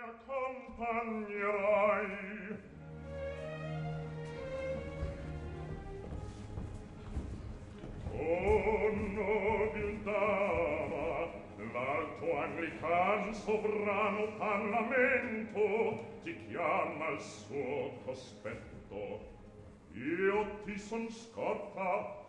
accompagnerai. Oh, nobil dama, l'alto anglican sovrano parlamento ti chiama al suo cospetto. Io ti son scorta